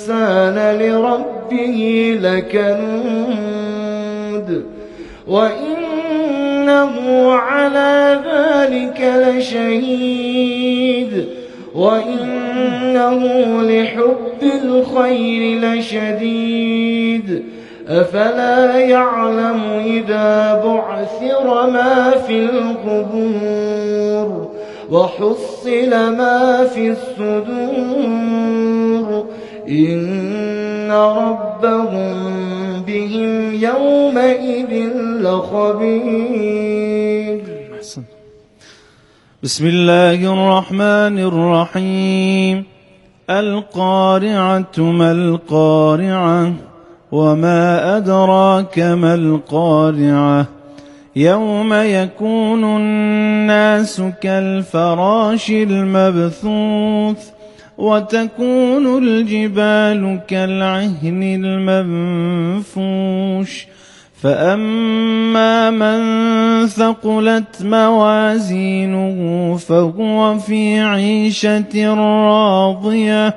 الإنسان لربه لكنود وإنه على ذلك لشهيد وإنه لحب الخير لشديد أفلا يعلم إذا بعثر ما في القبور وحصل ما في الصدور إن ربهم بهم يومئذ لخبير. بسم الله الرحمن الرحيم. القارعة ما القارعة وما أدراك ما القارعة يوم يكون الناس كالفراش المبثوث وتكون الجبال كالعهن المنفوش فأما من ثقلت موازينه فهو في عيشة راضية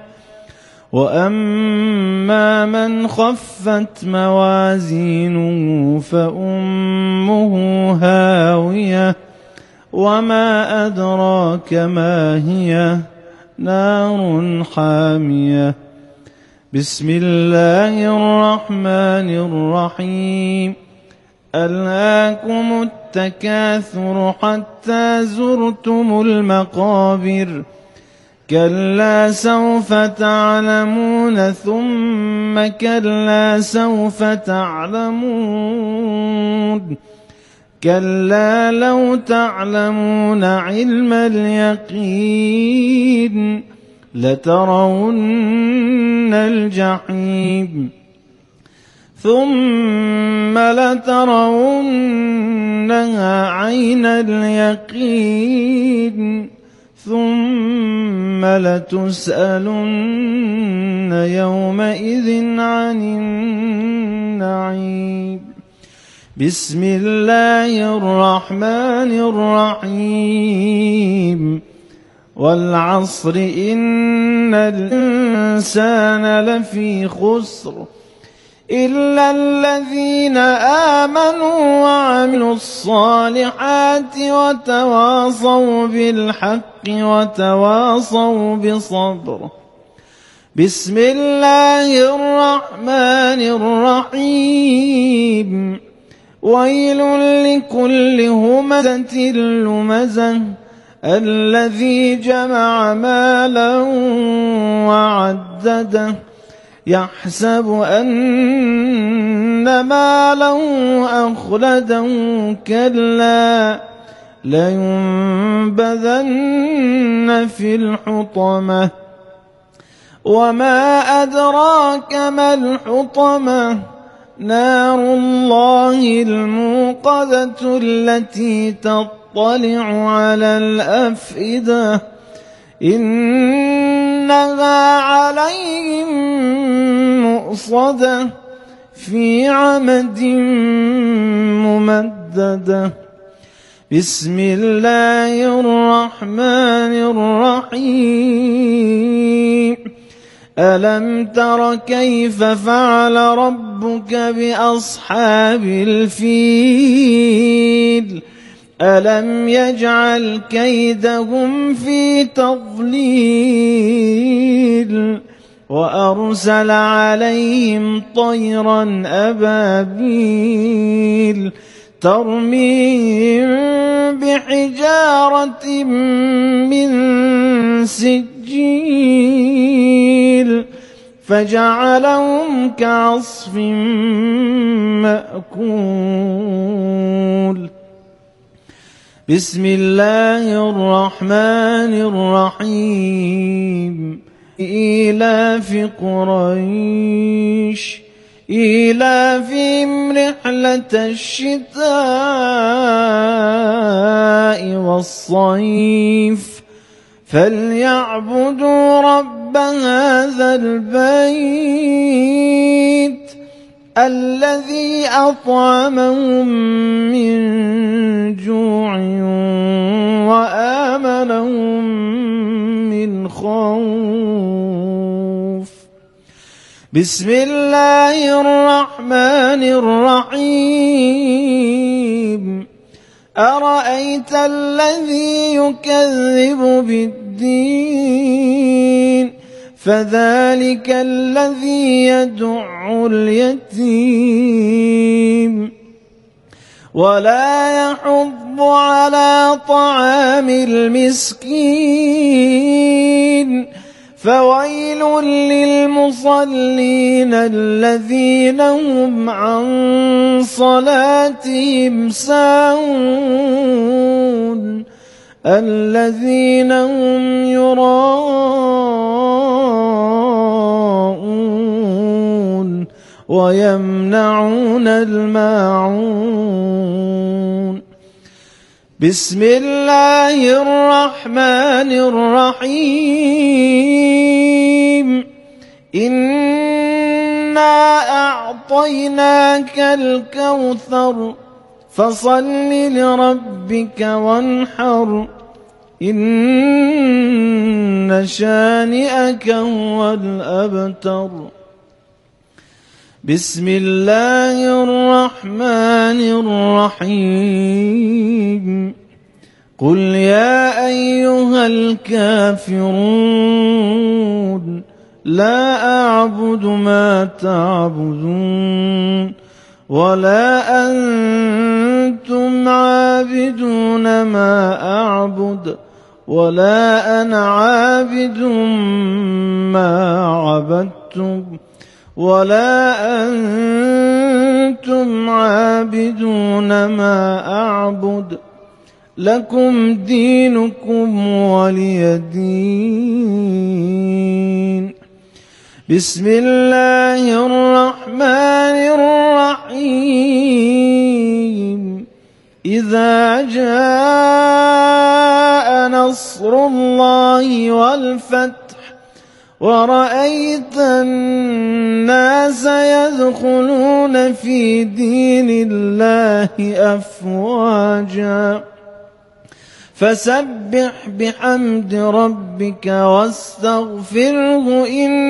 وأما من خفت موازينه فأمه هاوية وما أدراك ما هي نار حامية. بسم الله الرحمن الرحيم. ألهاكم التكاثر حتى زرتم المقابر كلا سوف تعلمون ثم كلا سوف تعلمون كلا لو تعلمون علم اليقين لترون الجحيم ثم لترونها عين اليقين ثم لتسألن يومئذ عن النعيم. بسم الله الرحمن الرحيم. والعصر إن الإنسان لفي خسر إلا الذين آمنوا وعملوا الصالحات وتواصوا بالحق وتواصوا بالصبر. بسم الله الرحمن الرحيم. ويل لكل همزة لمزة الذي جمع مالا وعدده يحسب أن ماله أخلده كلا لينبذن في الحطمة وما أدراك ما الحطمة نار الله الموقدة التي تطلع على الأفئدة إنها عليهم مؤصدة في عمد ممددة. بسم الله الرحمن الرحيم. ألم تر كيف فعل ربك بأصحاب الفيل ألم يجعل كيدهم في تضليل وأرسل عليهم طيرا أبابيل ترميهم بحجارة من سجيل فجعلهم كعصف مأكول. بسم الله الرحمن الرحيم. إيلاف قريش إيلافهم رحلة الشتاء والصيف فليعبدوا رب هذا البيت الذي أطعمهم من جوع وآمنهم من خوف. بسم الله الرحمن الرحيم أرأيت الذي يكذب بالدين فذلك الذي يدع اليتيم ولا يحض على طعام المسكين فويل للمصلين الذين هم عن صلاتهم ساهون الذين هم يراءون ويمنعون الماعون بسم الله الرحمن الرحيم إنا أعطيناك الكوثر فصل لربك وانحر إن شانئك هو الأبتر بسم الله الرحمن الرحيم قل يا أيها الكافرون لا أعبد ما تعبدون ولا أنتم عابدون ما أعبد ولا أنا عابد ما عبدتم ولا أنتم عابدون ما أعبد لكم دينكم ولي دين بسم الله الرحمن الرحيم إذا جاء نصر الله والفتح ورأيت الناس يدخلون في دين الله أفواجا فسبح بحمد ربك واستغفره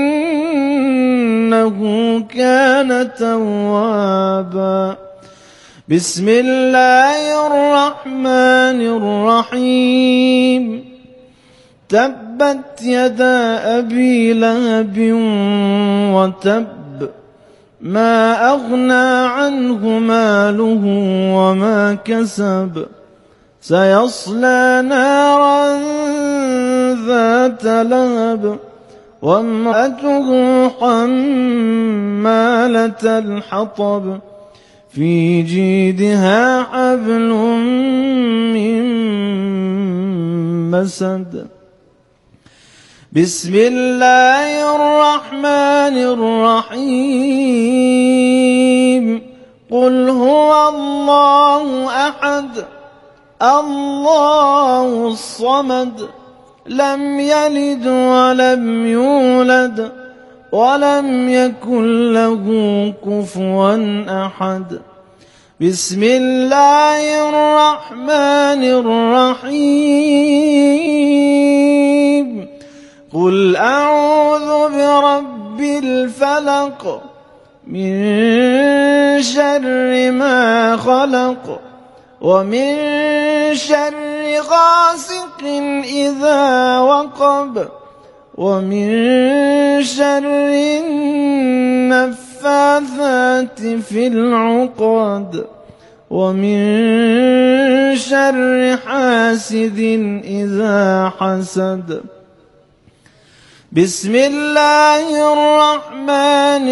إنه كان توابا بسم الله الرحمن الرحيم تبت يدا أبي لهب وتب ما أغنى عنه ماله وما كسب سيصلى نارا ذات لهب وامرأته حمالة الحطب في جيدها حبل من مسد بسم الله الرحمن الرحيم قل هو الله أحد الله الصمد لم يلد ولم يولد ولم يكن له كفوا أحد بسم الله الرحمن الرحيم قل أعوذ برب الفلق من شر ما خلق ومن شر غاسق إذا وقب ومن شر النفاثات في العقد ومن شر حاسد إذا حسد بسم الله الرحمن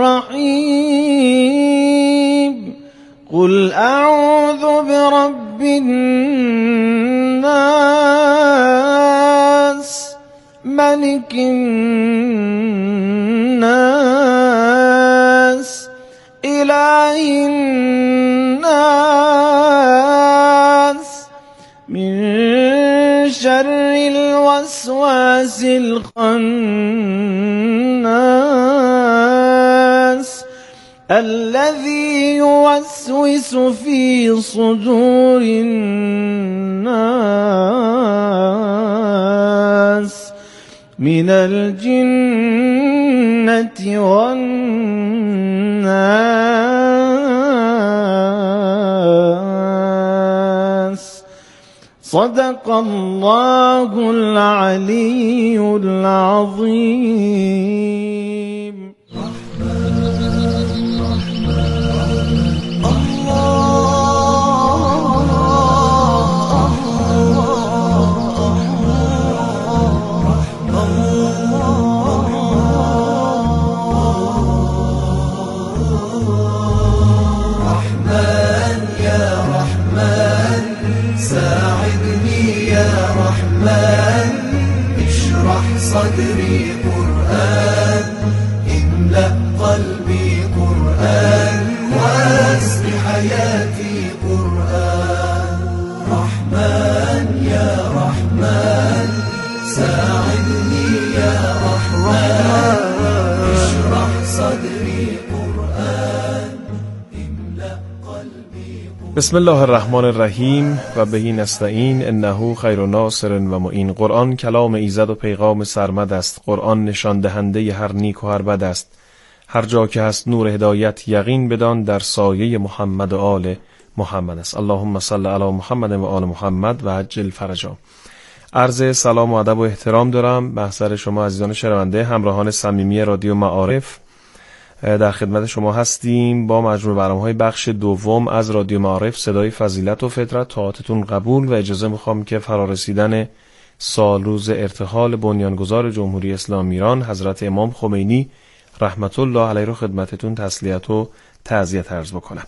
الرحيم قل أعوذ برب الناس ملك الناس إله الناس من شر الوسواس الخناس الذي يوسوس في صدور الناس من الجنة والناس. صدق الله العلي العظيم. صدري قرآن، املأ قلبي قرآن، واسق حياتي قرآن. رحمن يا رحمن ساعدني يا رحمن، اشرح صدري قرآن، املأ قلبي قرآن. بسم الله الرحمن الرحیم و بهی نستعین انه خیر ناصر و معین. قرآن کلام ایزد و پیغام سرمد است. قرآن نشان دهنده هر نیک و هر بد است. هر جا که هست نور هدایت یقین بدان در سایه محمد و آل محمد است. اللهم صل علی محمد و آل محمد و عجل فرجا. عرض سلام و ادب و احترام دارم محضر شما عزیزان شنونده، همراهان صمیمی رادیو معارف. در خدمت شما هستیم با مجموع برنامه‌های بخش دوم از رادیو معارف، صدای فضیلت و فطرت. طاعتتون قبول و اجازه میخوام که فرارسیدن سال روز ارتحال بنیانگذار جمهوری اسلامی ایران حضرت امام خمینی رحمت الله علیه رو خدمتتون تسلیت و تعزیت عرض بکنم.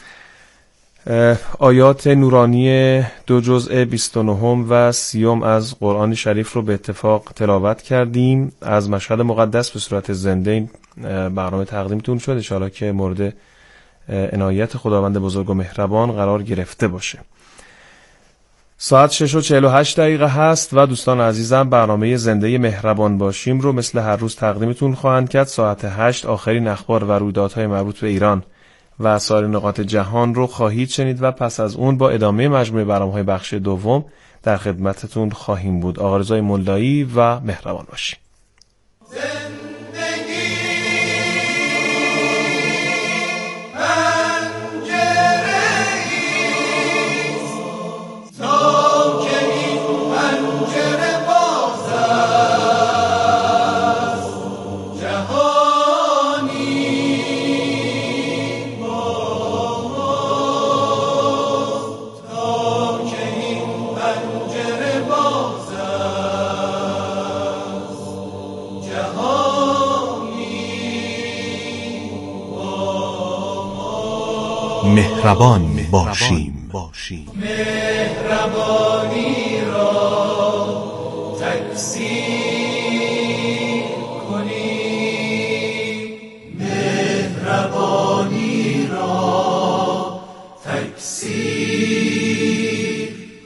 آیات نورانی 2 جزء 29 و 30 از قرآن شریف رو به اتفاق تلاوت کردیم. از مشهد مقدس به صورت زنده این برنامه تقدیمتون شد، ان شاءالله که مورد عنایت خداوند بزرگ و مهربان قرار گرفته باشه. ساعت 6:48 هست و دوستان عزیزم برنامه زنده مهربان باشیم رو مثل هر روز تقدیمتون خواهند کرد. ساعت 8 آخرین اخبار و رویدادهای مربوط به ایران و سایر نقاط جهان رو خواهید شنید و پس از اون با ادامه مجموعه برنامه‌های بخش دوم در خدمتتون خواهیم بود. آقا رضای مولایی و مهربان باشیم. مهربان باشیم. مهربانی را تکثیر کنیم، مهربانی را تکثیر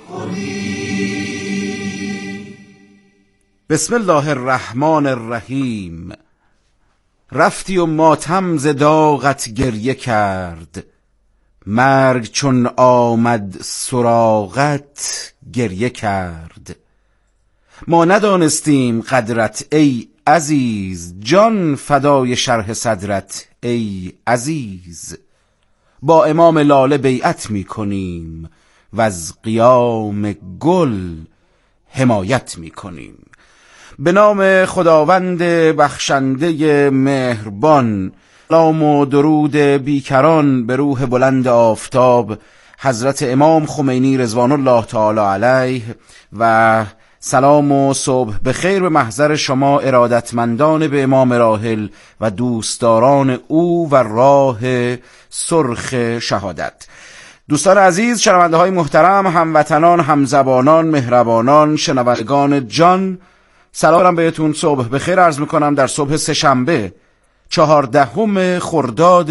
کنیم. بسم الله الرحمن الرحیم. رفتی و ماتم ز داغت گریه کرد، مرگ چون آمد سراغت گریه کرد. ما ندانستیم قدرت ای عزیز، جان فدای شرح صدرت ای عزیز. با امام لاله بیعت می کنیم و از قیام گل حمایت می کنیم. به نام خداوند بخشنده مهربان، سلام و درود بیکران به روح بلند آفتاب حضرت امام خمینی رضوان الله تعالی علیه و سلام و صبح بخیر به محضر شما ارادتمندان به امام راحل و دوستداران او و راه سرخ شهادت. دوستان عزیز، شنونده های محترم، هموطنان، همزبانان، مهربانان، شنوندگان جان، سلام بهتون صبح بخیر عرض میکنم در صبح سه‌شنبه 14 خرداد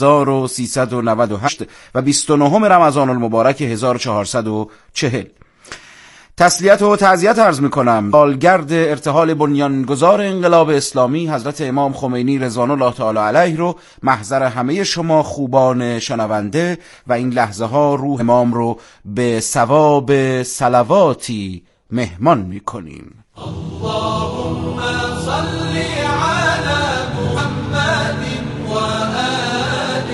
1398 و 29 رمضان المبارک 1440. تسلیت و تعزیت عرض میکنم سالگرد ارتحال بنیانگذار انقلاب اسلامی حضرت امام خمینی رضوان الله تعالی علیه رو محضر همه شما خوبان شنونده و این لحظه ها روح امام رو به ثواب صلواتی مهمان میکنیم. اللهم صل على محمد وآل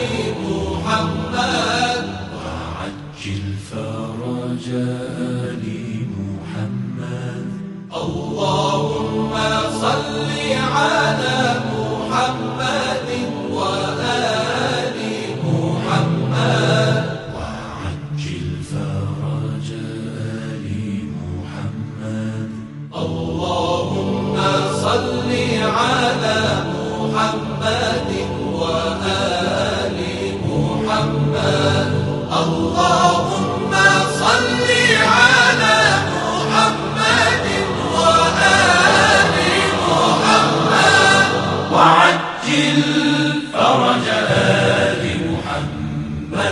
محمد وعجل فرج آل محمد. اللهم صل على محمد وآل محمد وعجل فرج آل محمد. اللهم صل على محمد وآل محمد. اللهم صل على محمد وآل محمد وعجل فرج آل محمد.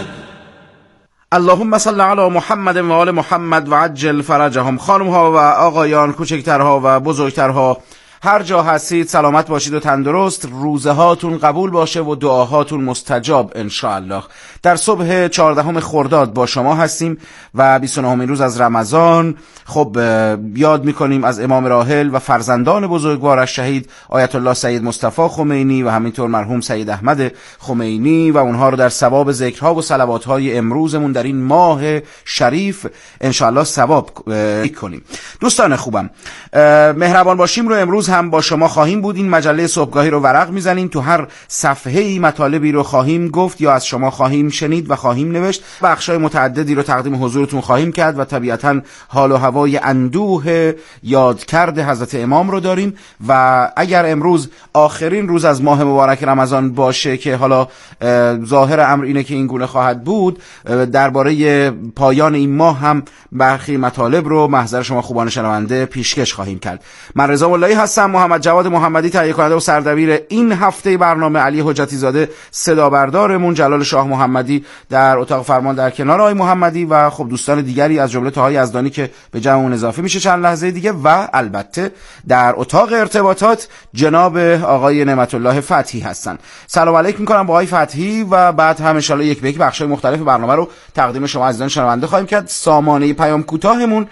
اللهم صل علی محمد و آل محمد و عجل فرجهم. خانم ها و آقایان، کوچکترها و بزرگترها، هر جا هستید سلامت باشید و تندرست. روزه هاتون قبول باشه و دعاهاتون مستجاب انشاءالله. در صبح 14 خرداد با شما هستیم و 29 روز از رمضان. خب یاد میکنیم از امام راحل و فرزندان بزرگوارش شهید آیت الله سید مصطفی خمینی و همینطور مرحوم سید احمد خمینی و اونها رو در ثواب ذکرها و صلواتهای امروزمون در این ماه شریف انشاءالله ثواب کنیم. دوستان خوبم، مهربان باشیم رو امروز هم با شما خواهیم بود. این مجله صبحگاهی رو ورق میزنیم، تو هر صفحه‌ای مطالبی رو خواهیم گفت یا از شما خواهیم شنید و خواهیم نوشت. بخشای متعددی رو تقدیم حضورتون خواهیم کرد و طبیعتاً حال و هوای اندوه یادکرد حضرت امام رو داریم. و اگر امروز آخرین روز از ماه مبارک رمضان باشه که حالا ظاهر امر اینه که این گونه خواهد بود، درباره پایان این ماه هم برخی مطالب رو محضر شما خوبان شنونده پیشکش خواهیم کرد. من رضا مولایی هستم. محمد جواد محمدی تهیه کننده و سردبیر این هفته برنامه، علی حجتی زاده صدا بردارمون، جلال شاه محمدی در اتاق فرمان در کنار آقای محمدی و خب دوستان دیگری از جمله طاهای یزدانی که به جمعمون اضافه میشه چند لحظه دیگه، و البته در اتاق ارتباطات جناب آقای نعمت الله فتحی هستن. سلام علیکم میکنم با آقای فتحی و بعد هم ان شاء الله یک به یک بخشای مختلف برنامه رو تقدیم شما عزیزان شنونده خواهیم کرد. سامانه پیام کوتاهمون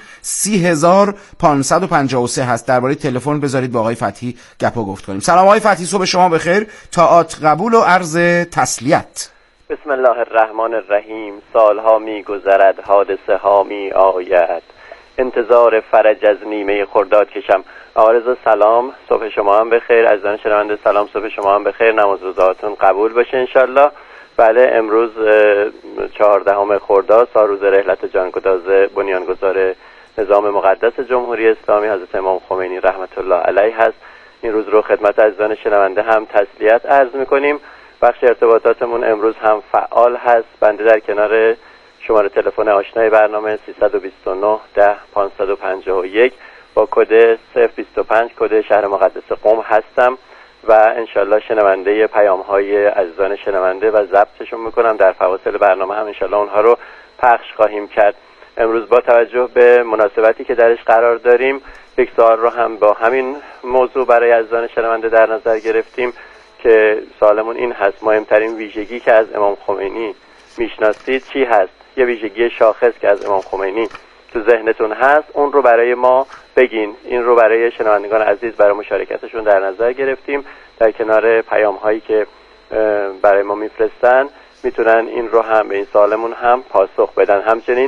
30553 هست. درباره تلفن بذارید با آقای فتحی گپ و گفت کنیم. سلام آقای فتحی، صبح شما بخیر. طاعات قبول و عرض تسلیت. بسم الله الرحمن الرحیم. سالها می گذرد، حادثه ها می آید، انتظار فرج از نیمه خرداد کشم. آرزو سلام، صبح شما هم بخیر. عزیزان شنونده سلام، صبح شما هم بخیر. نماز روزهاتون قبول باشه انشالله. بله، امروز 14 خرداد، روز رحلت جانگداز بنیانگذار نظام مقدس جمهوری اسلامی حضرت امام خمینی رحمت الله علیه هست. این روز رو خدمت عزیزان شنونده هم تسلیت عرض میکنیم. بخش ارتباطاتمون امروز هم فعال هست. بنده در کنار شماره تلفن آشنای برنامه 329 10 551 با کد 025 کد شهر مقدس قم هستم و انشالله شنونده پیام های عزیزان شنونده و ضبطشون میکنم. در فواصل برنامه هم انشالله اونها رو پخش خواهیم کرد. امروز با توجه به مناسبتی که درش قرار داریم، یک سوال رو هم با همین موضوع برای عزیزان شنونده در نظر گرفتیم که سوالمون این هست: مهمترین ویژگی که از امام خمینی میشناسید چی هست؟ یه ویژگی شاخص که از امام خمینی تو ذهنتون هست، اون رو برای ما بگین. این رو برای شنوندگان عزیز برای مشارکتشون در نظر گرفتیم. در کنار پیام هایی که برای ما میفرستن میتونن این رو هم به این سوالمون هم پاسخ بدن. همچنین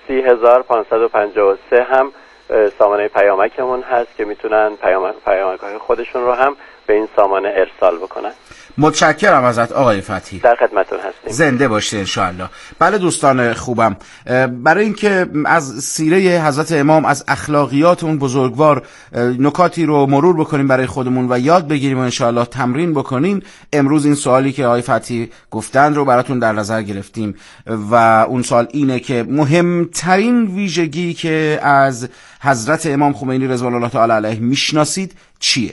30553 هم سامانه پیامکمون هست که میتونن پیامک‌های خودشون رو هم به این سامانه ارسال بکنن. متشکرم ازت آقای فتحی، در خدمتتون هستیم. زنده باشید انشاءالله. بله دوستان خوبم، برای اینکه از سیره حضرت امام، از اخلاقیات اون بزرگوار نکاتی رو مرور بکنیم برای خودمون و یاد بگیریم و انشاءالله تمرین بکنیم، امروز این سوالی که آقای فتحی گفتن رو براتون در نظر گرفتیم و اون سوال اینه که مهمترین ویژگی که از حضرت امام خمینی رضوان الله تعالی علیه میشناسید چیه؟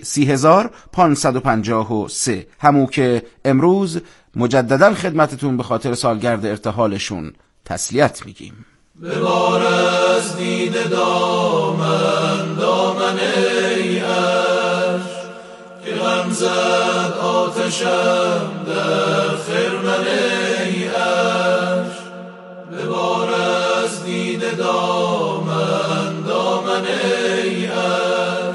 30553 همون که امروز مجددا خدمتتون به خاطر سالگرد ارتحالشون تسلیت میگیم. ببار از دیده دامن دامن ای عشق که غم زد آتشم در خرمن ای عشق. ببار از دیده دامن دامن ای عشق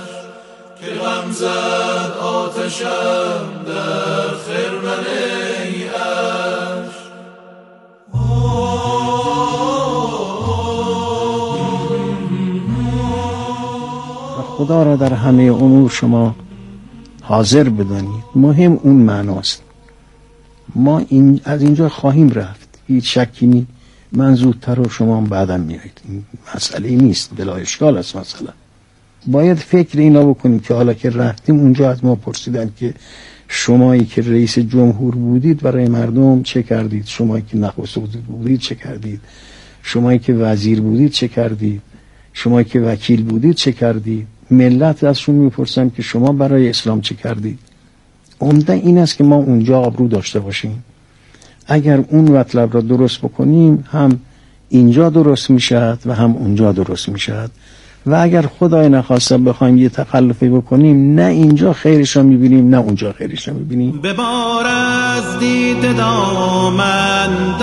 زد آتشم در خرمن ایش. خدا را در همه امور شما حاضر بدانید. مهم اون معناست. ما از اینجا خواهیم رفت، هیچ شکی نیست. من زودتر و شما بعدم میایید، این مسئله نیست، بلا اشکال است. مثلا باید فکر اینا بکنیم که حالا که رفتیم اونجا از ما پرسیدن که شمایی که رئیس جمهور بودید برای مردم چه کردید، شمایی که نخست وزیر بودید چه کردید، شمایی که وزیر بودید چه کردید، شمایی که وکیل بودید چه کردید. ملت ازشون میپرسن که شما برای اسلام چه کردید. عمده این است که ما اونجا آبرو داشته باشیم. اگر اون مطلب را درست بکنیم هم اینجا درست میشد و هم اونجا درست میشد. و اگر خدای نخواسته بخوایم یه تخلفی بکنیم، نه اینجا خیرش را میبینیم نه اونجا خیرش را میبینیم. ببار از دید دامن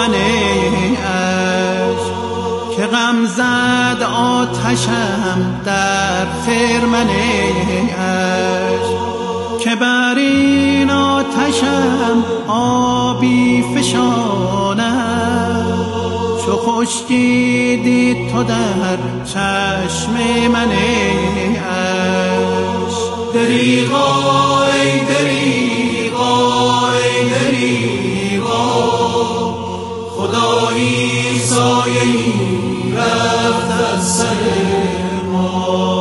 عشق که غم زد آتشم در خرمن عشق، که بر این آتشم آبی فشاند، چو خشکیدی تو در چشم من عشق. دریغا ای دریغا ای دریغا، خدایی سایه‌ای رفت از سر ما.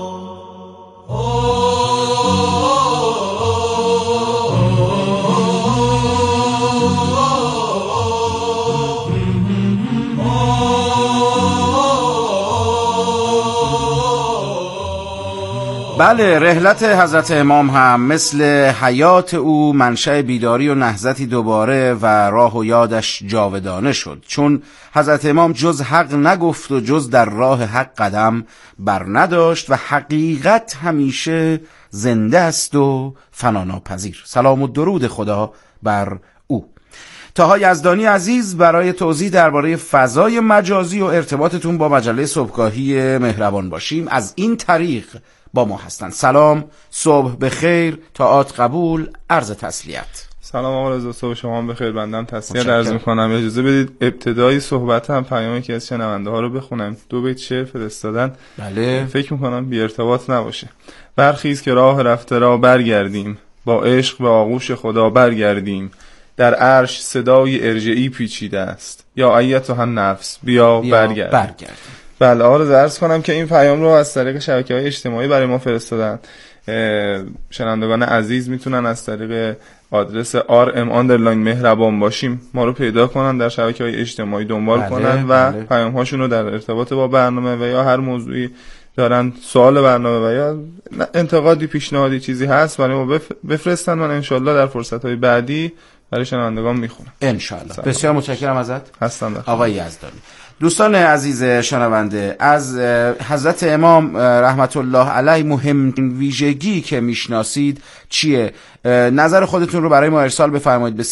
بله، رحلت حضرت امام هم مثل حیات او منشأ بیداری و نهضتی دوباره و راه و یادش جاودانه شد، چون حضرت امام جز حق نگفت و جز در راه حق قدم بر نداشت و حقیقت همیشه زنده است و فناناپذیر. سلام و درود خدا بر او. طاها یزدانی عزیز، برای توضیح درباره فضای مجازی و ارتباطتون با مجله صبحگاهی مهربان باشیم از این طریق با ما هستند. سلام، صبح بخیر، طاعات قبول، عرض تسلیت. سلام آقا رضا، صبح شما بخیر. بندم تسلیت عرض می‌کنم. اجازه بدید ابتدای صحبتم پیامی که از شنونده ها رو بخونم. 2 بیت شعر فرستادن. بله. فکر می‌کنم بی ارتباط نباشه. برخیز که راه رفته را برگردیم، با عشق به آغوش خدا برگردیم. در عرش صدای ارجعی پیچیده است، یا ایتها النفس بیا برگردیم. بله آقا رضا، عرض کنم که این پیام رو از طریق شبکه‌های اجتماعی برای ما فرستادن. شنوندگان عزیز میتونن از طریق آدرس rm_مهربان باشیم ما رو پیدا کنن، در شبکه‌های اجتماعی دنبال کنن و پیام هاشون رو در ارتباط با برنامه و یا هر موضوعی دارن، سوال برنامه و یا انتقادی، پیشنهادی، چیزی هست برای ما بفرستن. من انشالله در فرصت‌های بعدی برای شنوندگان میخونم انشالله. بسیار متشکرم ازت. هستم آقای یزدانی. دوستان عزیز شنونده، از حضرت امام رحمت الله علیه مهم ویژگی که میشناسید چیه؟ نظر خودتون رو برای ما ارسال بفرمایید به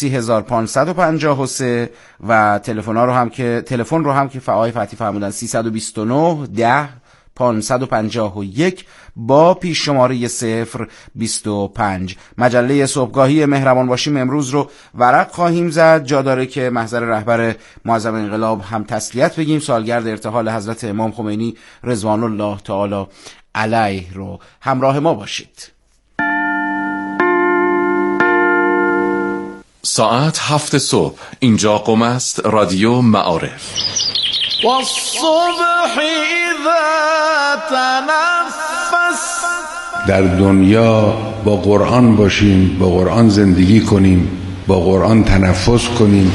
3553 و تلفن رو هم که آقای فتحی فرمودن 329 10 551 با پیش شماره 025. مجله صبحگاهی مهربان باشیم امروز رو ورق خواهیم زد. جا داره که محضر رهبر معظم انقلاب هم تسلیت بگیم، سالگرد ارتحال حضرت امام خمینی رضوان الله تعالی علیه رو. همراه ما باشید. ساعت 7 صبح، اینجا قم است، رادیو معارف. والصبح اذا تنفس. در دنیا با قرآن باشیم، با قرآن زندگی کنیم، با قرآن تنفس کنیم.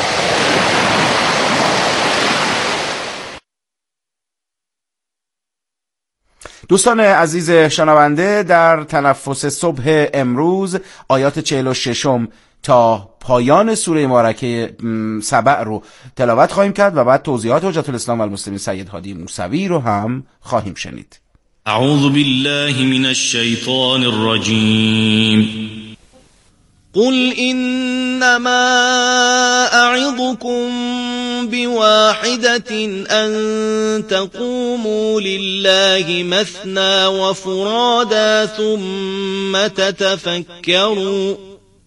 دوستان عزیز شنونده، در تنفس صبح امروز آیات 46 تا پایان سوره مبارکه سبع رو تلاوت خواهیم کرد و بعد توضیحات حجت الاسلام و المسلمین سید هادی موسوی رو هم خواهیم شنید. اعوذ بالله من الشیطان الرجیم. قل انما اعظكم بواحدة أن تقوموا لله مثنى وفرادا ثم تتفكروا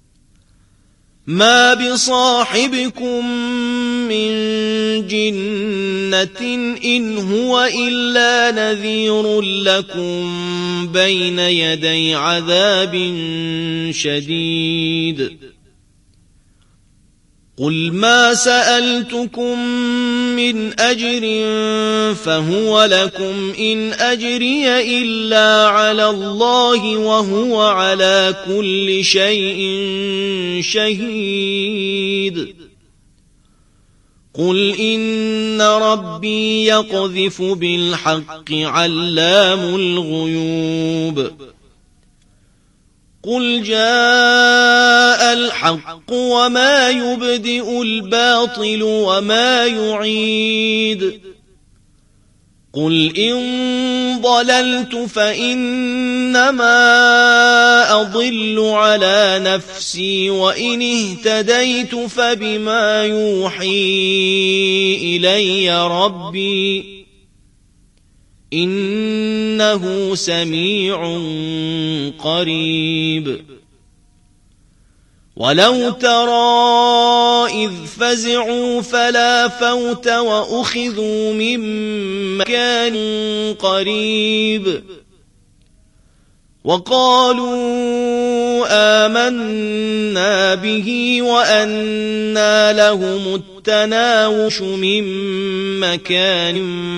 ما بصاحبكم من جنة إن هو إلا نذير لكم بين يدي عذاب شديد قل ما سألتكم من أجر فهو لكم إن أجري إلا على الله وهو على كل شيء شهيد قل إن ربي يقذف بالحق علام الغيوب قل جاء الحق وما يبدئ الباطل وما يعيد قل إن ضللت فإنما أضل على نفسي وإن اهتديت فبما يوحي إلي ربي إنه سميع قريب ولو ترى إذ فزعوا فلا فوت وأخذوا من مكان قريب وقالوا آمنا به وأنى لهم التناوش من مكان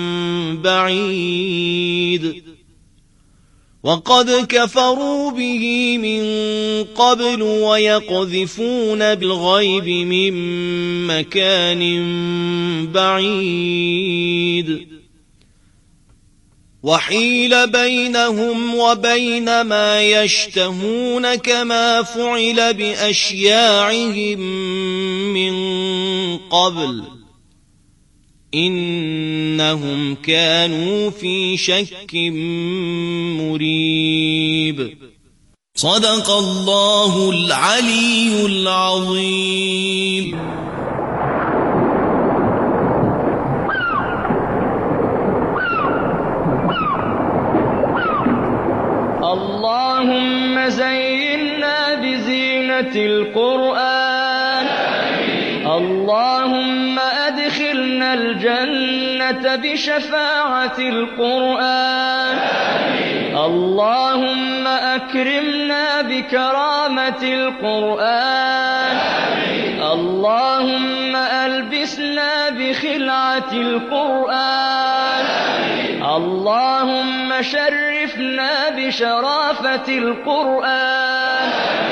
بعيد وقد كفروا به من قبل ويقذفون بالغيب من مكان بعيد وحيل بينهم وبين ما يشتهون كما فعل بأشياعهم من قبل إنهم كانوا في شك مريب صدق الله العلي العظيم اللهم زينا بزينة القرآن اللهم أدخلنا الجنة بشفاعة القرآن اللهم أكرمنا بكرامة القرآن اللهم ألبسنا بخلعة القرآن اللهم شرفنا بشرافة القرآن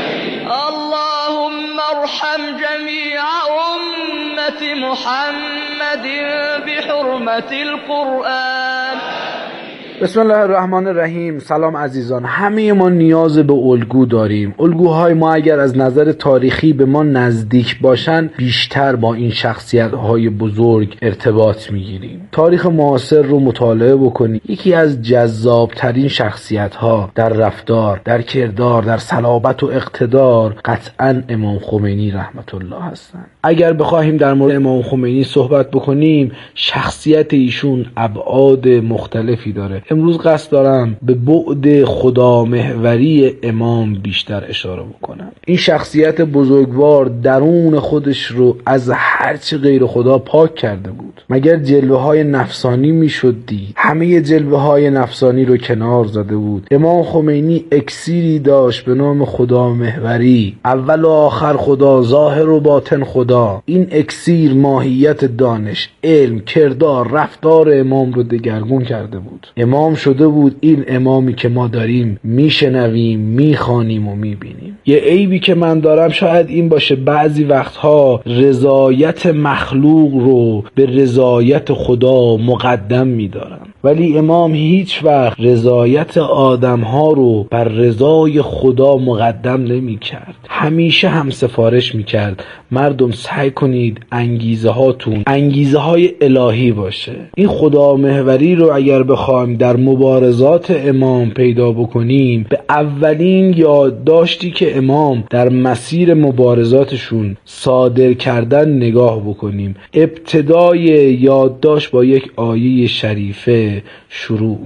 اللهم ارحم جميع أمة محمد بحرمة القرآن. بسم الله الرحمن الرحیم. سلام عزیزان، همه ما نیاز به الگو داریم. الگوهای ما اگر از نظر تاریخی به ما نزدیک باشن بیشتر با این شخصیت‌های بزرگ ارتباط میگیریم. تاریخ معاصر رو مطالعه بکنید، یکی از جذابترین شخصیت‌ها در رفتار، در کردار، در صلابت و اقتدار قطعاً امام خمینی رحمت الله هستند. اگر بخوایم در مورد امام خمینی صحبت بکنیم، شخصیت ایشون ابعاد مختلفی داره. امروز قصد دارم به بعد خدامحوری امام بیشتر اشاره بکنم. این شخصیت بزرگوار درون خودش رو از هرچی غیر خدا پاک کرده بود. مگر جلوه های نفسانی میشد دید؟ همه جلوه های نفسانی رو کنار زده بود. امام خمینی اکسیری داشت به نام خدامحوری، اول و آخر خدا، ظاهر و باطن خدا. این اکسیر ماهیت دانش، علم، کردار، رفتار امام رو دگرگون کرده بود. امام شده بود این امامی که ما داریم میشنویم، میخوانیم و میبینیم. یه عیبی که من دارم شاید این باشه، بعضی وقتها رضایت مخلوق رو به رضایت خدا مقدم میدارم. ولی امام هیچ وقت رضایت آدمها رو بر رضای خدا مقدم نمی کرد. همیشه هم سفارش می کرد مردم سعی کنید انگیزه هاتون انگیزه های الهی باشه. این خدا محوری رو اگر بخوایم در مبارزات امام پیدا بکنیم، به اولین یادداشتی که امام در مسیر مبارزاتشون صادر کردن نگاه بکنیم. ابتدای یادداشت با یک آیه شریفه شروع